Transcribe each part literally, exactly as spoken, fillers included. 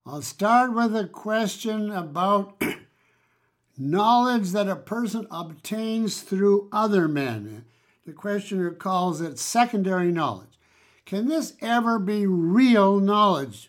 I'll start with a question about knowledge that a person obtains through other men. The questioner calls it secondary knowledge. Can this ever be real knowledge?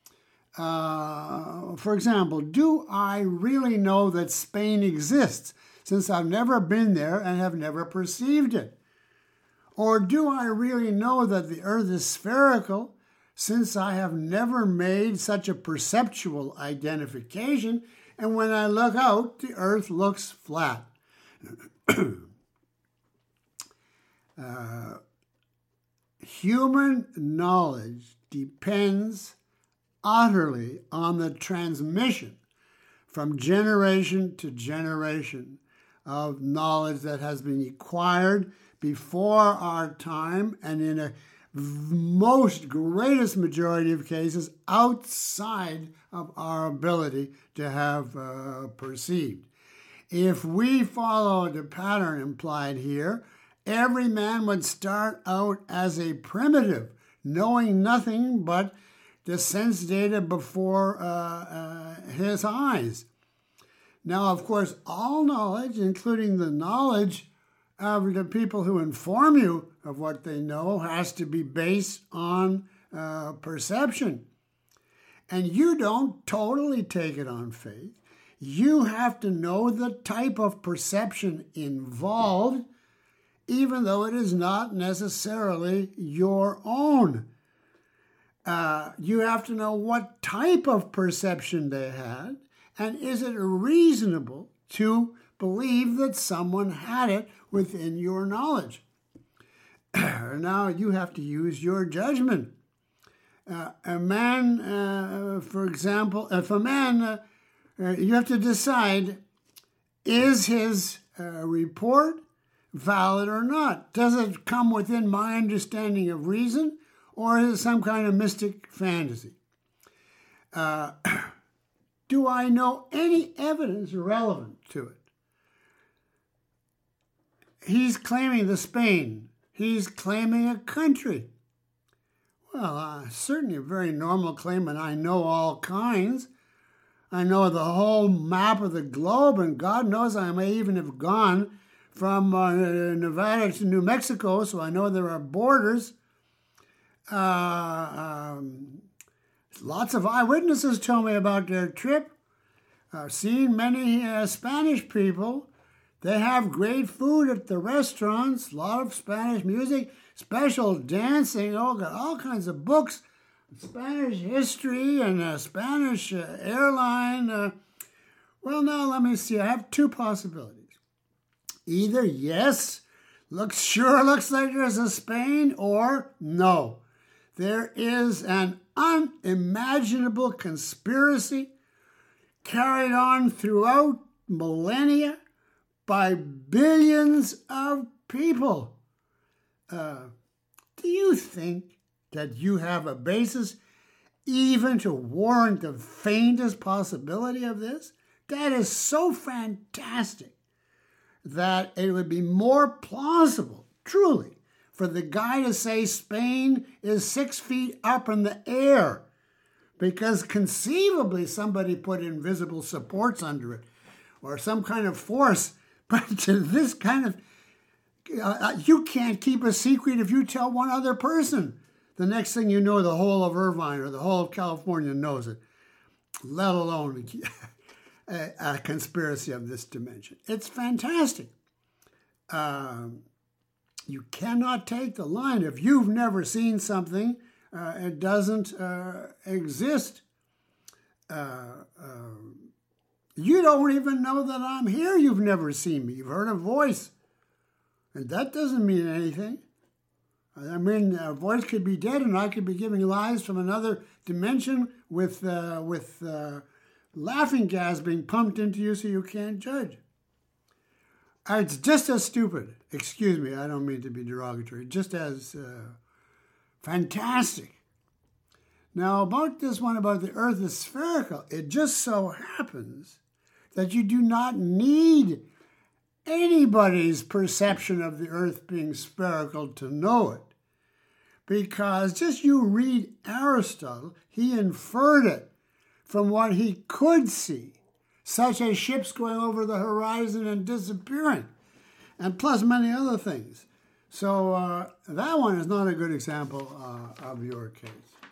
Uh, for example, do I really know that Spain exists, since I've never been there and have never perceived it? Or do I really know that the earth is spherical, since I have never made such a perceptual identification, and when I look out, the earth looks flat? uh, human knowledge depends utterly on the transmission from generation to generation of knowledge that has been acquired before our time, and in a most greatest majority of cases outside of our ability to have uh, perceived. If we follow the pattern implied here, every man would start out as a primitive, knowing nothing but the sense data before uh, uh, his eyes. Now, of course, all knowledge, including the knowledge of the people who inform you of what they know, has to be based on uh, perception. And you don't totally take it on faith. You have to know the type of perception involved, even though it is not necessarily your own. Uh, you have to know what type of perception they had, and is it reasonable to believe that someone had it within your knowledge? Now you have to use your judgment. Uh, a man, uh, for example, if a man, uh, uh, you have to decide, is his uh, report valid or not? Does it come within my understanding of reason, or is it some kind of mystic fantasy? Uh, do I know any evidence relevant to it? He's claiming the Spain. He's claiming a country. Well, uh, certainly a very normal claim, and I know all kinds. I know the whole map of the globe, and God knows I may even have gone from uh, Nevada to New Mexico, so I know there are borders. Uh, um, lots of eyewitnesses told me about their trip. I've seen many uh, Spanish people. They have great food at the restaurants, a lot of Spanish music, special dancing, oh, got all kinds of books, Spanish history and a Spanish uh, airline. Uh, well, now let me see. I have two possibilities. Either yes, looks sure looks like there's a Spain, or no, there is an unimaginable conspiracy carried on throughout millennia by billions of people. Uh, do you think that you have a basis even to warrant the faintest possibility of this? That is so fantastic that it would be more plausible, truly, for the guy to say Spain is six feet up in the air, because conceivably somebody put invisible supports under it or some kind of force. But to this kind of, uh, you can't keep a secret if you tell one other person. The next thing you know, the whole of Irvine or the whole of California knows it, let alone a, a conspiracy of this dimension. It's fantastic. Um, you cannot take the line. If you've never seen something, uh, it doesn't uh, exist. Uh, uh, You don't even know that I'm here. You've never seen me. You've heard a voice. And that doesn't mean anything. I mean, a voice could be dead, and I could be giving lies from another dimension with uh, with uh, laughing gas being pumped into you so you can't judge. It's just as stupid. Excuse me, I don't mean to be derogatory. Just as uh, fantastic. Now, about this one about the earth is spherical, it just so happens that you do not need anybody's perception of the earth being spherical to know it. Because just you read Aristotle, he inferred it from what he could see, such as ships going over the horizon and disappearing, and plus many other things. So uh, that one is not a good example uh, of your case.